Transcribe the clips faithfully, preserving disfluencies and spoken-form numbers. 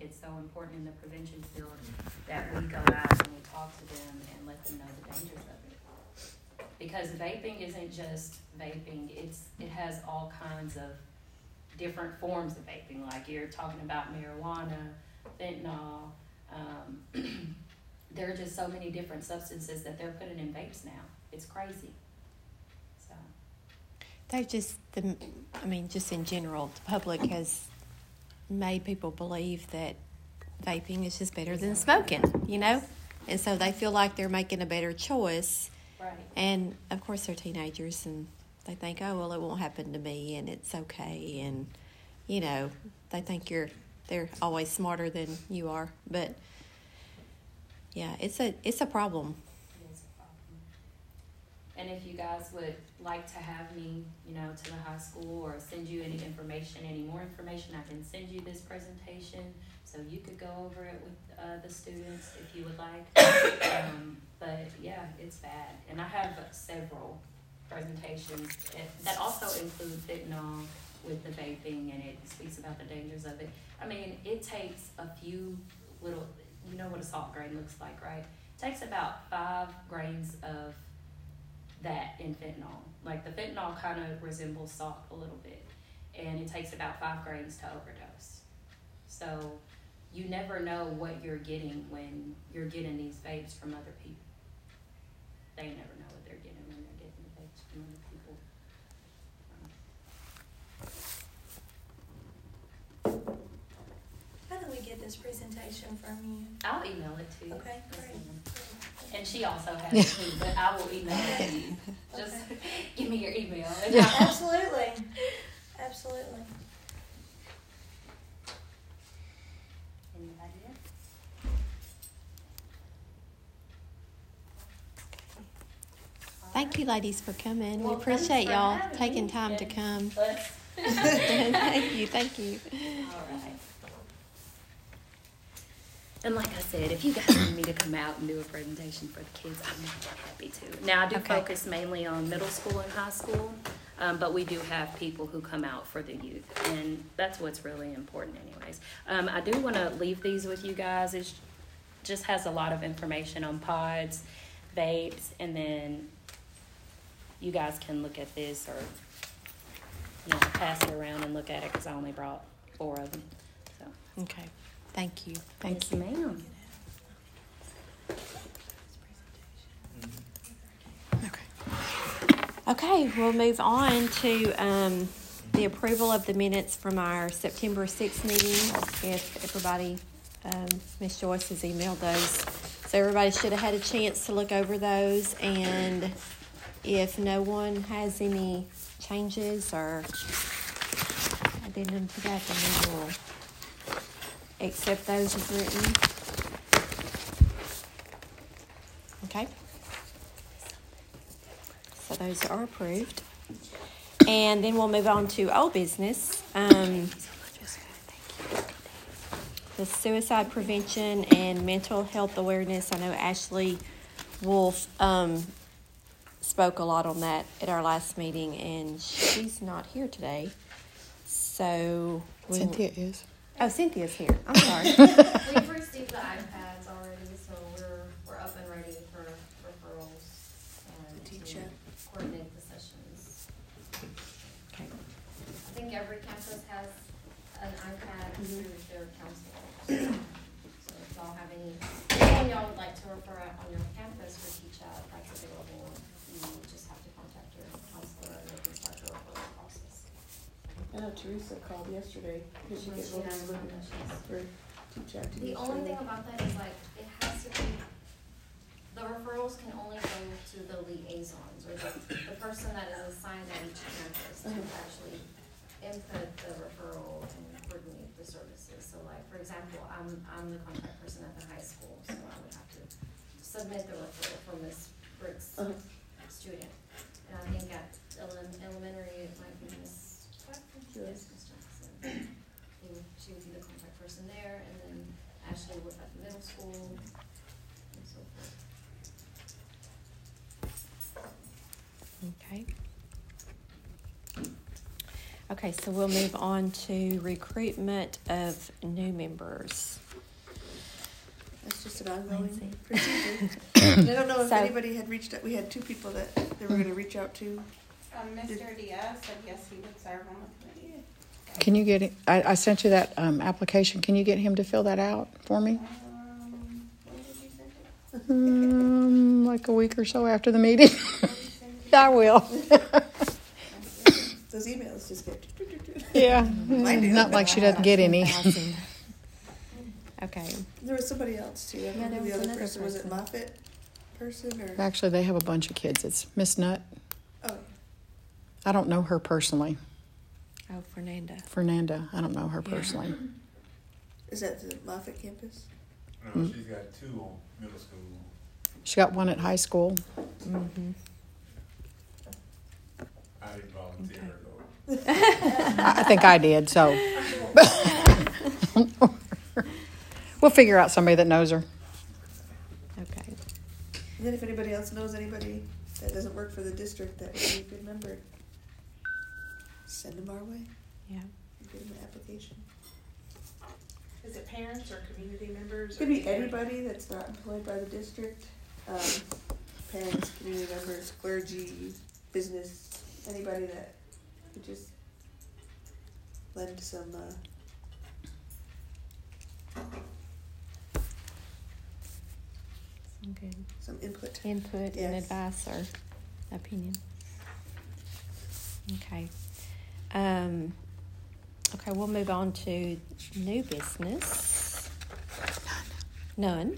think it's so important in the prevention field that we go out and we talk to them and let them know the dangers of it. Because vaping isn't just vaping, it's it has all kinds of different forms of vaping. Like you're talking about marijuana, fentanyl, um, there are just so many different substances that they're putting in vapes now. It's crazy. So They've just, the, I mean, just in general, the public has made people believe that vaping is just better than smoking, you know? And so they feel like they're making a better choice. Right. And, of course, they're teenagers, and they think, oh, well, it won't happen to me, and it's okay. And, you know, they think you're they're always smarter than you are. But, yeah, it's a it's a problem. It is a problem. And if you guys would like to have me, you know, to the high school or send you any information, any more information, I can send you this presentation so you could go over it with uh, the students if you would like. Um, but yeah, it's bad. And I have several presentations that also include fentanyl with the vaping, and it speaks about the dangers of it. I mean, it takes a few little, you know what a salt grain looks like, right? It takes about five grains of that in fentanyl. Like the fentanyl kind of resembles salt a little bit, and it takes about five grains to overdose. So you never know what you're getting when you're getting these vapes from other people. They never know what they're getting when they're getting the vapes from other people. How do we get this presentation from you? I'll email it to you. Okay, great. And she also has it too, but I will email it to you. Just Okay. give me your email. Absolutely. Absolutely. Anybody else? Thank you, ladies, for coming. Well, we appreciate thanks for y'all having taking me. time to come. Let's- Thank you, thank you. All right. And like I said, if you guys need me to come out and do a presentation for the kids, I'm more than happy to. Now, I do Okay. focus mainly on middle school and high school, um, but we do have people who come out for the youth, and that's what's really important anyways. Um, I do want to leave these with you guys. It just has a lot of information on pods, vapes, and then you guys can look at this or, you know, pass it around and look at it because I only brought four of them. So. Okay, thank you, thank Yes, you. ma'am. Okay, we'll move on to um, the approval of the minutes from our September sixth meeting. If everybody, um, Miz Joyce has emailed those. So everybody should have had a chance to look over those. And if no one has any changes or addendum to that, then we will accept those as written. Okay. So those are approved. And then we'll move on to old business. Um, the suicide prevention and mental health awareness. I know Ashley Wolf um, spoke a lot on that at our last meeting, and she's not here today. So we, Cynthia is. Oh, Cynthia's here. I'm sorry. We've received the iPads already, so we're, we're up and ready for referrals and Teacher. to coordinate the sessions. Okay. I think every campus has an iPad Mhm. through their counselor. So if y'all have any, anything y'all would like to refer out on your campus for teach out, that's available. You just have to contact your counselor and they can start the referral process. I know Teresa called yesterday because she Mhm, gets she one has of one that she's- for teach out to The use only for- thing about that is like, it has to be, the referrals can only go to the liaisons or the, the person that is assigned at each campus to Uh-huh. actually input the referral and coordinate the services. So like, for example, I'm, I'm the contact person at the high school, so I would have to submit the referral for Miss Brick's Uh-huh. student. And I think at ele- elementary, it might be Miss Jackson. Yes, Miss Jackson. They would, she would be the contact person there, and then Ashley would at the middle school, and so forth. Okay. Okay, so we'll move on to recruitment of new members. That's just an ongoing Lindsay. procedure. And I don't know if So- anybody had reached out. We had two people that they were going to reach out to. Um, Mister Diaz said yes, he would serve on the committee. Can you get it? I, I sent you that um, application. Can you get him to fill that out for me? Um, when did you send it? Um, like a week or so after the meeting. I will. Those emails just get. Yeah. Mine do. Not like she doesn't get any. Awesome. Okay. There was somebody else too. I don't Yeah, know there who was the other another person was. It person. Moffett person or? Actually, they have a bunch of kids. It's Miss Nutt. Oh, I don't know her personally. Oh, Fernanda. Fernanda. I don't know her Yeah. personally. is that the Moffett campus? No, she's got two on middle school. She got one at high school. Mm-hmm. I didn't volunteer Okay. her though. I I think I did, so. We'll figure out somebody that knows her. Okay. And then if anybody else knows anybody that doesn't work for the district that would be a good member, send them our way. Yeah. Give them an application. Is it parents or community members? It could be anybody that's not employed by the district. Um, parents, community members, clergy, business, anybody that could just lend some uh, Okay. some input. Input and Yes. advice or opinion. Okay. Um, okay, we'll move on to new business. None.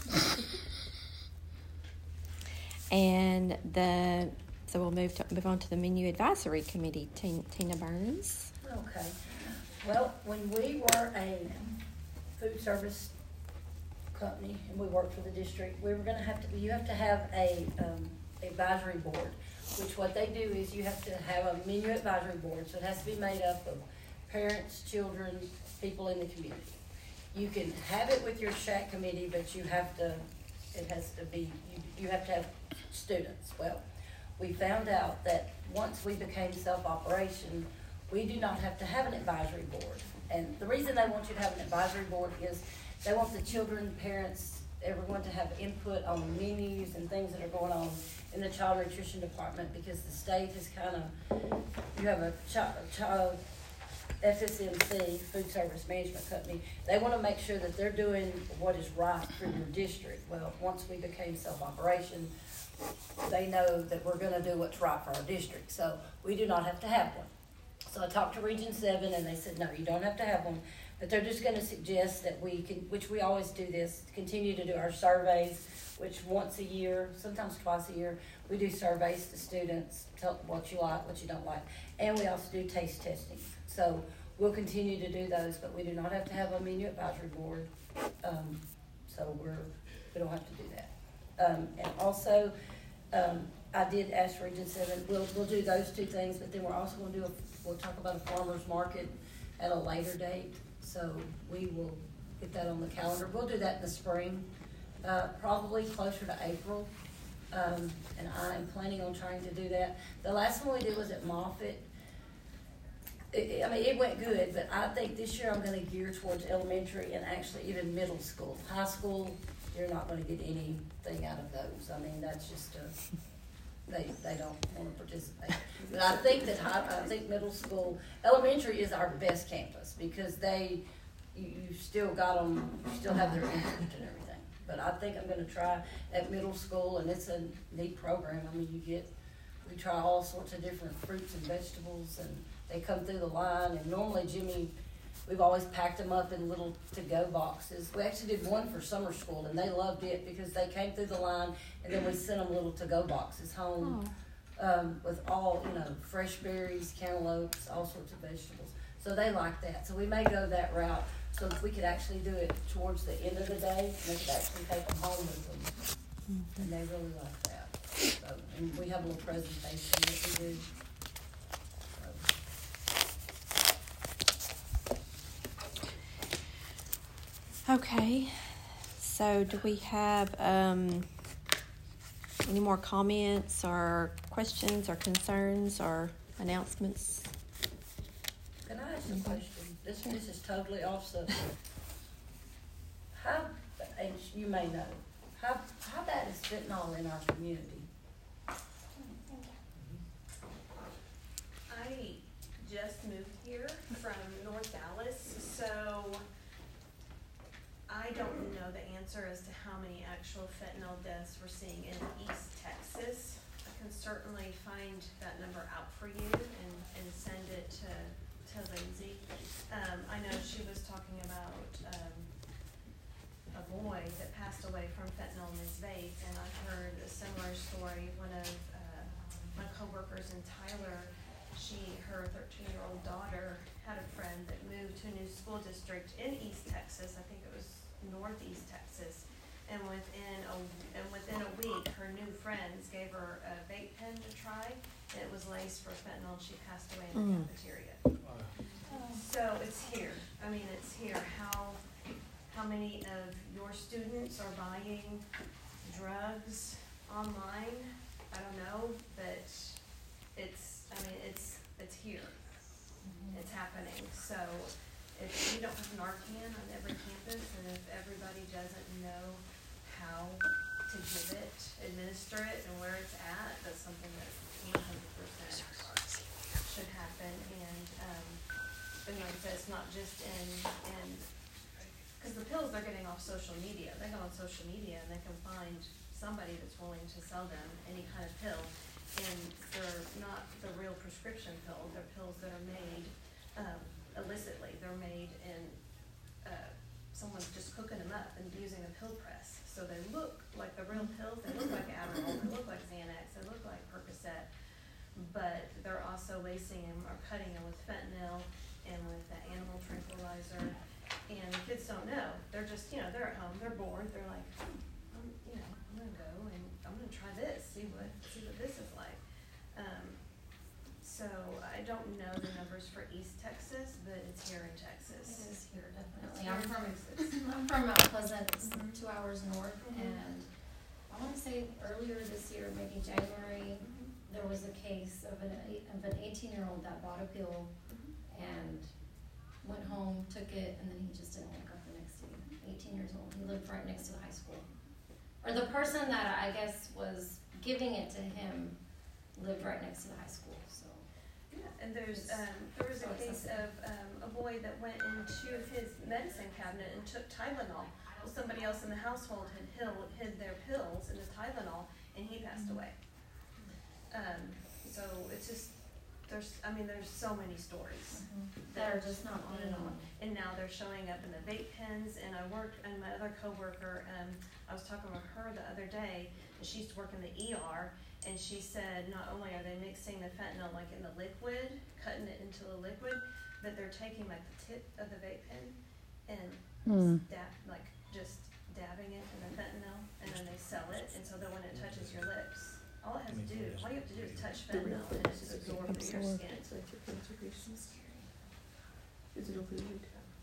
And the so we'll move to move on to the menu advisory committee. Tina, Tina Burns. Okay. Well, when we were a food service company and we worked for the district, we were gonna have to, you have to have a, um, advisory board, which what they do is you have to have a menu advisory board, so it has to be made up of parents, children, people in the community. You can have it with your shack committee, but you have to, it has to be, you, you have to have students. Well, we found out that once we became self-operation, we do not have to have an advisory board. And the reason they want you to have an advisory board is they want the children, parents, everyone to have input on the menus and things that are going on in the child nutrition department, because the state is kind of, you have a child, child F S M C, Food Service Management Company, they want to make sure that they're doing what is right for your district. Well, once we became self-operation, they know that we're gonna do what's right for our district, so we do not have to have one. So I talked to Region Seven, and they said, no, you don't have to have one, but they're just gonna suggest that we can, which we always do this, continue to do our surveys, which once a year, sometimes twice a year, we do surveys to students, tell what you like, what you don't like, and we also do taste testing. So we'll continue to do those, but we do not have to have a menu advisory board, um, so we're, we don't have to do that. Um, and also, um, I did ask Region Seven, we'll, we'll do those two things, but then we're also gonna do a, we'll talk about a farmer's market at a later date, so we will get that on the calendar. We'll do that in the spring, uh, probably closer to April, um, and I am planning on trying to do that. The last one we did was at Moffett. It, I mean, it went good, but I think this year I'm gonna gear towards elementary and actually even middle school. High school, you're not gonna get anything out of those. I mean, that's just a, they, they don't wanna participate. But I think that high, I think middle school, elementary is our best campus, because they, you, you still got them, you still have their interest and everything. But I think I'm gonna try at middle school, and it's a neat program. I mean, you get, we try all sorts of different fruits and vegetables, and they come through the line, and normally Jimmy, we've always packed them up in little to-go boxes. We actually did one for summer school, and they loved it because they came through the line, and then we sent them little to-go boxes home um, with all, you know, fresh berries, cantaloupes, all sorts of vegetables. So they like that. So we may go that route, so if we could actually do it towards the end of the day, and they could actually take them home with them. Mm-hmm. And they really like that. So, and we have a little presentation that we do. Okay, so do we have um, any more comments or questions or concerns or announcements? ask a question? This, this is totally off subject. How, and you may know, how, how bad is fentanyl in our community? I just moved here from North Dallas, so I don't know the answer as to how many actual fentanyl deaths we're seeing in East Texas. I can certainly find that number out for you and, and send it to, to Lindsay. Um, I know she was talking about, um, a boy that passed away from fentanyl in his vape, and I heard a similar story. One of, uh, my coworkers in Tyler, she, her thirteen-year-old daughter had a friend that moved to a new school district in East Texas. I think it was Northeast Texas. And within a, and within a week, her new friends gave her a vape pen to try, and it was laced for fentanyl. She passed away in the Mm. cafeteria. So it's here. I mean, it's here. How, how many of your students are buying drugs online? I don't know, but it's, I mean, it's, it's here. It's happening. So if we don't have Narcan on every campus, and if everybody doesn't know how to give it, administer it, and where it's at, that's something that one hundred percent should happen. And, um, and like I said, it's not just in, in, because the pills they're getting off social media. They go on social media and they can find somebody that's willing to sell them any kind of pill. And they're not the real prescription pills. They're pills that are made um, illicitly. They're made in, uh, someone's just cooking them up and using a pill press. So they look like the real pills. They look like Adderall. They look like Xanax. They look like Percocet. But they're also lacing them or cutting them with fentanyl and with the animal tranquilizer. And the kids don't know. They're just, you know, they're at home. They're bored. They're like, hmm, I'm, you know, I'm going to go and I'm going to try this, see what, see what this is like. Um, so I don't know the numbers for East Texas, but it's here in Texas. It is here, It's definitely. here I'm in from, Texas. I'm from Mount Pleasant, it's Mhm. two hours north, Mhm. and I wanna say earlier this year, maybe January, there was a case of an, eight- of an eighteen-year-old that bought a pill and went home, took it, and then he just didn't wake up the next day. eighteen years old, he lived right next to the high school. Or the person that I guess was giving it to him lived right next to the high school, so. Yeah, and there's, um, there was a case of, um, a boy that went into his medicine cabinet and took Tylenol. Well, somebody else in the household had hid, hid their pills in the Tylenol, and he passed away. Um, so it's just, there's, I mean, there's so many stories. That are just not on and on. And now they're showing up in the vape pens, and I work, and my other coworker, um, I was talking with her the other day, and she used to work in the E R, and she said not only are they mixing the fentanyl like in the liquid, cutting it into the liquid, but they're taking like the tip of the vape pen and Mm. dab, like just dabbing it in the fentanyl, and then they sell it, and so then when it touches your lips, all it has to do, all you have to do is touch The real fentanyl, and it's just absorbed through your Absorb. skin. It's like your cancer patients. Is it opioid?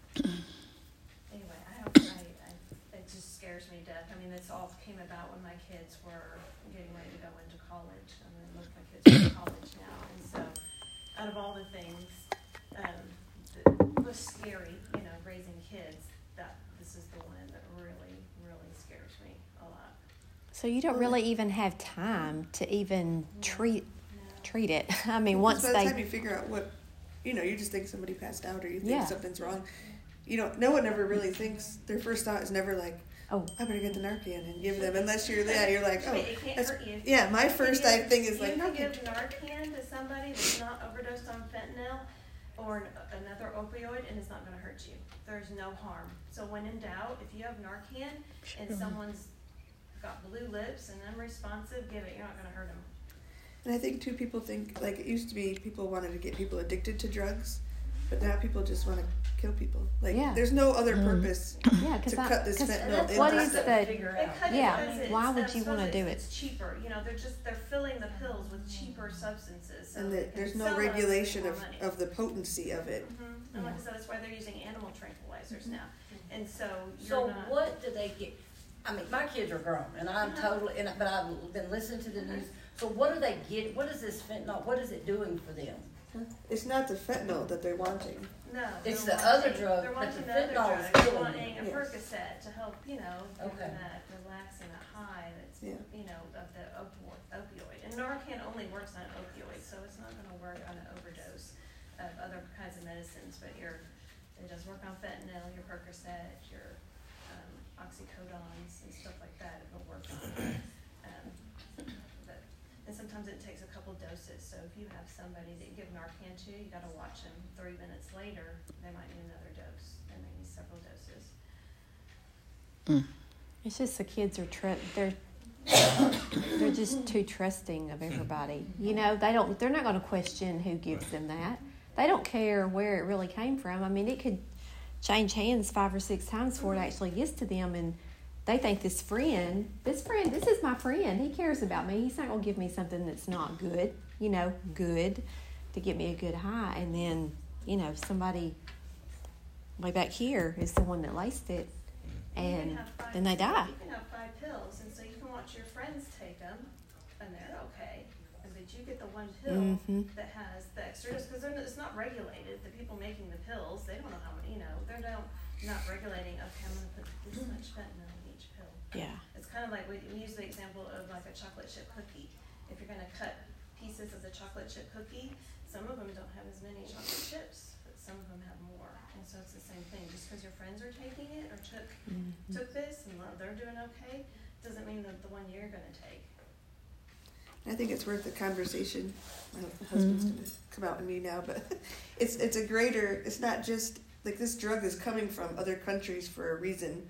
Anyway, I hope, I, I, it just scares me to death. I mean, this all came about when my kids were getting ready to go into college. I mean, most of my kids are in college now, and so, out of all the things, um, that was scary, you know, raising kids, that, this is the one that really, really scares me a lot. So you don't really even have time to even treat No. treat it. I mean, once by the they time you figure out what, you know, you just think somebody passed out or you think Yeah. something's wrong. You know, no one ever really thinks, their first thought is never like, oh I better get the Narcan and give them, unless you're there, you're like, oh, It can't that's, hurt you. yeah, my first You I give- thing is like, you can Narcan. give Narcan to somebody that's not overdosed on fentanyl or an- another opioid, and it's not going to hurt you. There's no harm. So when in doubt, if you have Narcan and Sure. someone's got blue lips and unresponsive, give it. You're not going to hurt them. And I think too, people think, like it used to be people wanted to get people addicted to drugs, but now people just want to kill people. Like Yeah. there's no other Mhm. purpose yeah, because to cut this fentanyl into what is stuff. the Figure They out. cut Yeah, it because it's, why would um, you wanna supposed do it's- it? It's cheaper. You know, they're just they're filling the pills with cheaper substances. So And they the, can there's sell no them and make regulation more of, money. of the potency of it. Mm-hmm. And like I said, that's why they're using animal tranquilizers now. And so you're So not. what do they get? I mean, my kids are grown, and I'm totally, and, but I've been listening to the news. So what do they get? What is this fentanyl? What is it doing for them? It's not the fentanyl that they're wanting. No. It's they're the other wanting- drug, They're but wanting the the other fentanyl is drug, they're killing wanting a Yes. Percocet to help, you know, give Okay. them that relaxing, that high that's, Yeah. you know, of the opioid, opioid. And Narcan only works on opioids, so it's not gonna work on an overdose of other kinds of medicines, but your, it does work on fentanyl, your Percocet, your, um, oxycodons and stuff like that, it'll work on. Um, but, and sometimes it takes a couple doses, so if you have somebody that you give Narcan to, you gotta watch them three minutes later, they might need another dose, they may need several doses. It's just the kids are tr- they're they're just too trusting of everybody. You know, they don't they're not going to question who gives them that. They don't care where it really came from. I mean, it could change hands five or six times before it actually gets to them, and they think this friend, this friend, this is my friend. He cares about me. He's not going to give me something that's not good. You know, good to get me a good high, and then you know somebody way back here is the one that laced it. You can And have five- then they die. You can have five pills, and so you can watch your friends take them, and they're okay. And but you get the one pill Mhm. that has the extra dose, because it's not regulated. The people making the pills, they don't know how many, you know, they're not, not regulating, okay, I'm gonna put this much fentanyl in each pill. Yeah. It's kind of like, we we use the example of like a chocolate chip cookie. If you're gonna cut pieces of the chocolate chip cookie, some of them don't have as many chocolate chips, but some of them have more. And so it's the same thing, just because your friends are taking it or took, Mhm. took this and they're doing okay, doesn't mean that the one you're gonna take. I think it's worth the conversation. My husband's Mhm. gonna come out in me now, but it's it's a greater. It's not just like this drug is coming from other countries for a reason.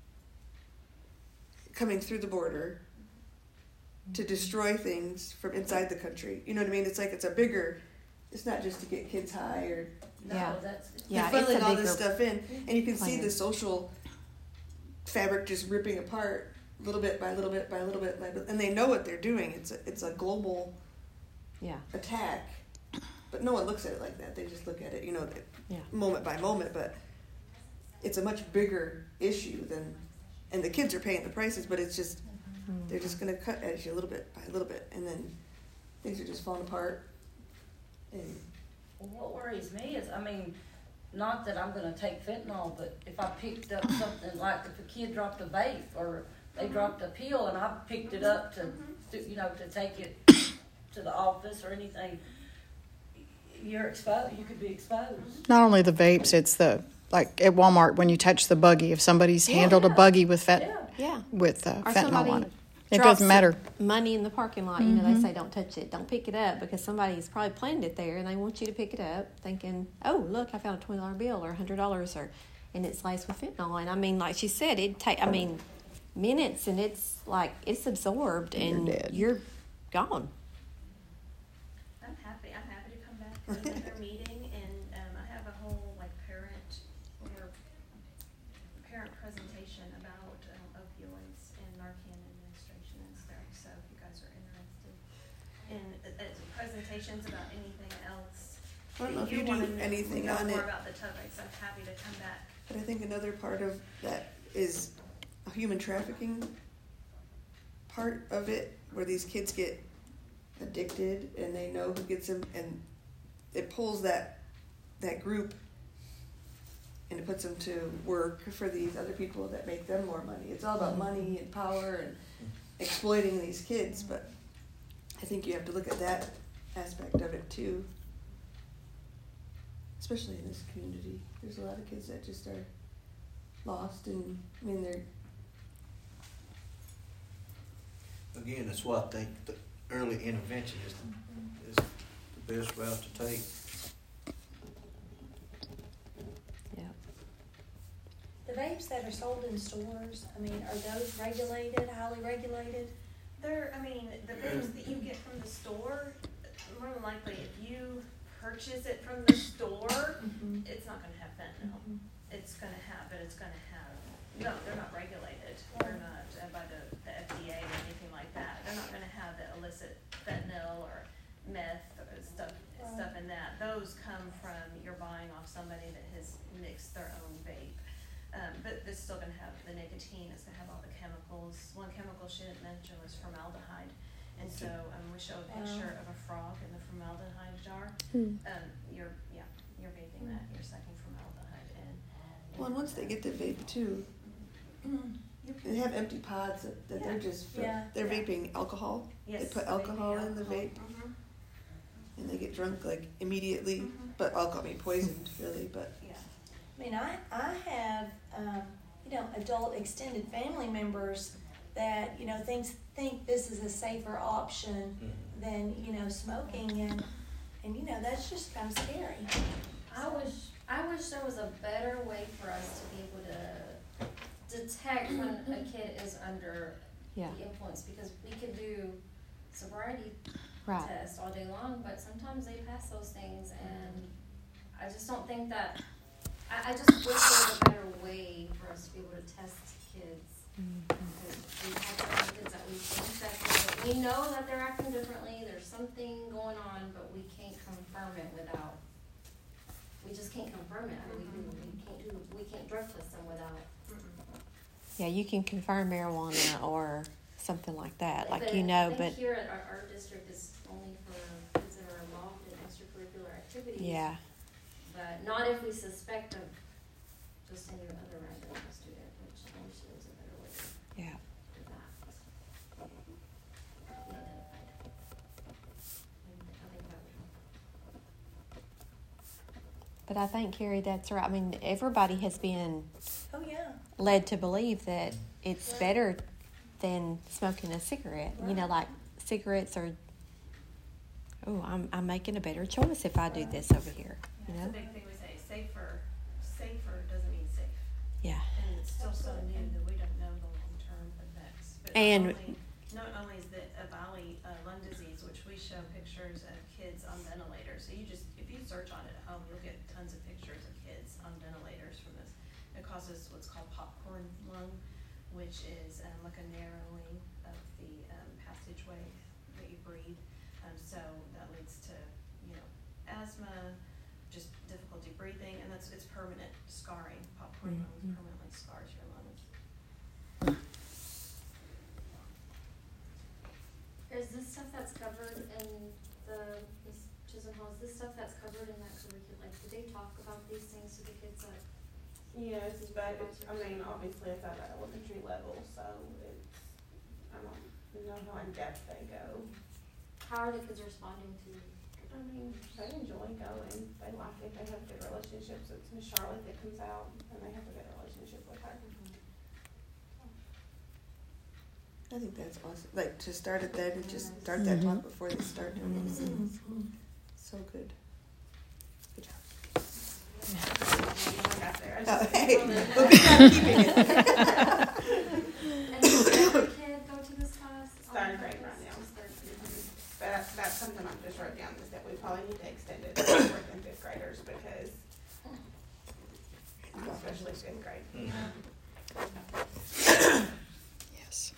Coming through the border to destroy things from inside the country. You know what I mean? It's like it's a bigger. It's not just to get kids high or No, Yeah. that's, Yeah, they're it's funneling a all this bigger stuff in, and you can see plan. the social fabric just ripping apart little bit by little bit by little bit by little, and they know what they're doing. It's a, it's a global Yeah. attack, but no one looks at it like that. They just look at it, you know, the- Yeah. moment by moment. But it's a much bigger issue than, and the kids are paying the prices. But it's just they're just gonna cut at you a little bit by a little bit, and then things are just falling apart. And well, what worries me is, I mean, not that I'm gonna take fentanyl, but if I picked up something like if a kid dropped a vape or they dropped a pill and I picked it up to, to, you know, to take it to the office or anything, you're exposed, you could be exposed. Not only the vapes, it's the, like at Walmart when you touch the buggy. If somebody's Yeah. handled a buggy with fent- Yeah. Yeah. with uh, Or fentanyl somebody on it, it drops doesn't matter. money in the parking lot. You know, they say don't touch it, don't pick it up, because somebody's probably planned it there and they want you to pick it up thinking, oh, look, I found a twenty dollar bill or a hundred dollars, or and it's laced with fentanyl. And I mean, like she said, it take I mean minutes, and it's like it's absorbed and You're dead. you're gone. I'm happy, I'm happy to come back to another meeting, and, um, I have a whole, like, parent, or parent presentation about, um, opioids and Narcan administration and stuff, so if you guys are interested in, uh, uh, presentations about anything else. I don't know that if you do wanna know- anything know on more it. about the topics, I'm happy to come back. But I think another part of that is a human trafficking part of it, where these kids get addicted and they know who gets them, and it pulls that that group and it puts them to work for these other people that make them more money. It's all about money and power and exploiting these kids, but I think you have to look at that aspect of it too. Especially in this community. There's a lot of kids that just are lost, and I mean they're Again, that's why I think the early intervention is, is the best route to take. Yeah. The vapes that are sold in stores, I mean, are those regulated, highly regulated? There, I mean, the vapes that you get from the store, more than likely, if you purchase it from the store, it's not gonna have fentanyl. It's gonna have, but it's gonna have, no, they're not regulated. They're not uh, by the, the F D A or anything like that. They're not gonna have the illicit fentanyl or meth or stuff, stuff in that. Those come from, you're buying off somebody that has mixed their own vape. Um, but it's still gonna have the nicotine, it's gonna have all the chemicals. One chemical she didn't mention was formaldehyde. And so, um, we show a picture of a frog in the formaldehyde jar. Um, you're, yeah, you're vaping that, you're sucking formaldehyde in. Well, and once they get the vape too, they have empty pods that, that they're just, for, Yeah. they're Yeah. vaping alcohol. Yes, They put vaping alcohol in the alcohol. vape Mhm. and they get drunk like immediately. Mhm. But alcohol, I mean poisoned really, but. Yeah. I mean, I, I have, um, you know, adult extended family members that, you know, things, think this is a safer option Mhm. than, you know, smoking, and, and, you know, that's just kind of scary. I wish, I wish there was a better way for us to be able to detect when a kid is under Yeah. the influence, because we could do sobriety Right. tests all day long, but sometimes they pass those things, and I just don't think that, I, I just wish there was a better way for us to be able to test kids. Because we have certain kids that we think that, they- we know that they're acting differently, there's something going on, but we can't confirm it without, we just can't confirm it, I mean, we, do- we can't do, we can't drug test them without. Yeah, you can confirm marijuana or something like that, like But you know, I but think here at our, our district is only for kids that are involved in extracurricular activities. yeah. But not if we suspect of just any other random student, which I wish there was a better way to Yeah. do that. Be identified. I think that would help. But I think, Carrie, that's right. I mean, everybody has been Oh, yeah. led to believe that it's Yeah. better than smoking a cigarette. You know, like cigarettes are, oh, I'm I'm making a better choice if I do this over here. You Yeah, know? it's a big thing we say, safer, safer doesn't mean safe. Yeah. And it's still so new that we don't know the long-term effects. But And- not only, not only is the Avali uh, lung disease, which we show pictures of kids on ventilators. So you just, if you search on it at home, you'll get tons of pictures of kids on ventilators from this. It causes what's called popcorn lung, which is um, like a narrowing of the um, passageway that you breathe. Um, so that leads to, you know, asthma, just difficulty breathing, and that's, it's permanent scarring. Popcorn lung Mhm. permanently scars your lungs. Is this stuff that's covered in the, this Chisholm Hall, is this stuff that's covered in that curriculum? Like, did they talk about these things to the kids that? Yes, but it's, I mean, obviously it's at an elementary level, so it's, I don't know how in depth they go. How are the kids responding to? I mean, they enjoy going, they like it, they have good relationships. It's Miss Charlotte that comes out, and they have a good relationship with her. I think that's awesome. Like to start it then and just start that talk before they start doing these things. So good. Good job. I got there. I Oh, just- hey, we'll be kind of keeping it. And does every kid go to this class? It's third grade right now. Just third grade. But that's, that's something I just wrote down, is that we probably need to extend it to fourth and fifth graders, because especially fifth grade. Yes.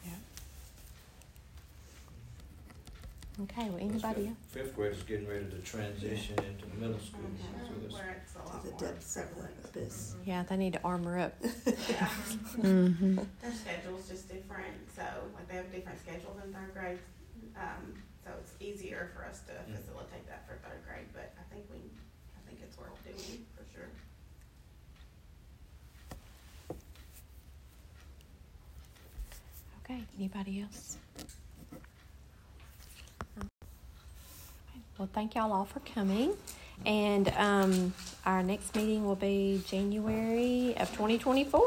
Okay. Well, anybody else? Fifth graders getting ready to transition into middle school. So it's- Where it's a lot To the more depths of prevalent. the abyss. Yeah, they need to armor up. Yeah. Mm-hmm. Their schedule's just different, so like they have a different schedule than third grade. Um, so it's easier for us to Mm. facilitate that for third grade, but I think we, I think it's worth doing for sure. Okay. Anybody else? Well, thank y'all all for coming. And um, our next meeting will be January of twenty twenty-four.